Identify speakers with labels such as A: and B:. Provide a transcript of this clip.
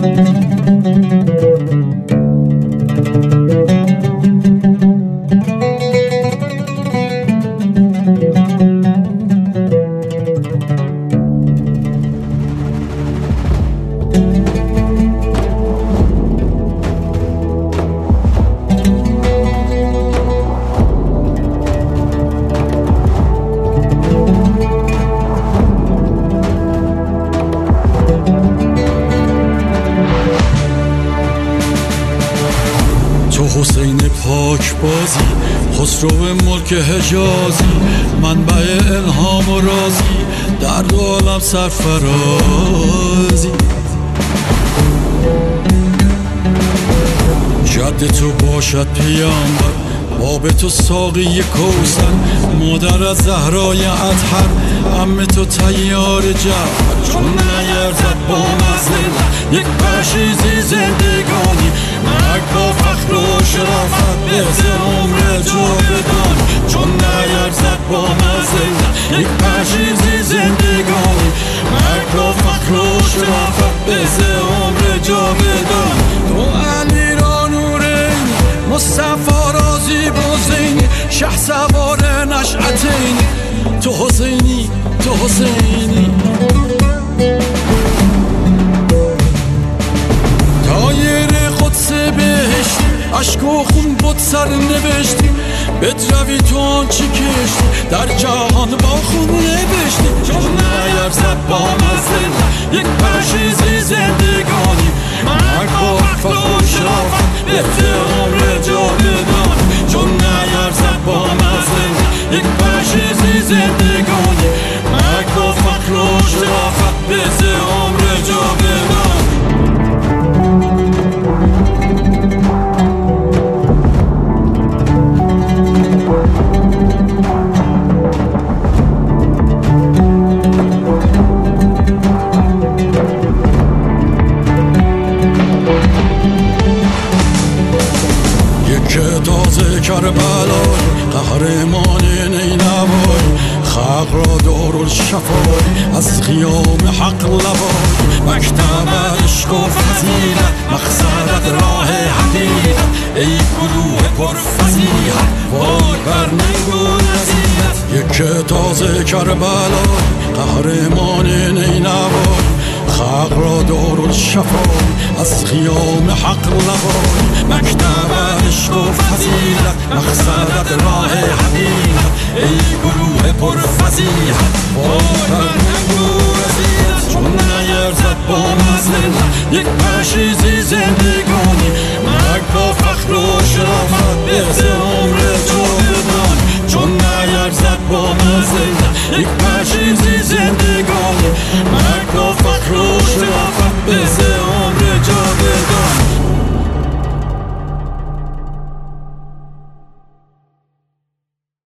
A: تو حسین پاک بازی، خسرو ملک حجازی، منبع الهام و رازی، در دو عالم سرفرازی. جد تو باشد پیامبر، باب تو ساقی کوثر، مادر از زهرای اطهر، عم تو طیار جعفر. چون نیرزد با مزلت یک پشیزی زندگانی، مرگ با فخر و شرافت بهز عمر جاودانی. چون نیرزد با مزلت یک پشیزی زندگانی، مرگ با فخر و شرافت بهز عمر جاودانی. تو علی را نورین، مصطفی را زیبا زینی، شه سوار نشأتینی. تو حسینی، تو حسینی. تایر قدس بهشتی، عشق و خون بود سر نوشتی. بدروی تو آنچه کشتی، در جهان با خون نوشتی. چون نیرزد با مزلت یک پشیزی زندگانی، مرگ با فخر و شرافت بهز عمر جاودانی. چون نیرزد با مزلت یک پشیزی زندگانی، مرگ با فخر و شرافت بهز عمر جاودانی. تازه کربلای قهرمان نینوای، خلق را دارالشفای از خیام حق لوای. مکتب عشق و فضیلت، مقصد راه حقیقت، ای گروه پرفضیحت وای بر ننگ و نصیحت. یک تازه کربلای قهرمان نینوای، خلق را دارالشفای از خیام حق لوای. مکتب عشق و فضیلت، مقصد راه حقیقت، ای گروه پرفضیحت وای بر ننگ و نصیحت. چون نیرزد با مزلت یک پشیزی زندگانی، مرگ با فخر و شرافت بهز عمر جاودانی. چون نیرزد با مزلت یک پشیزی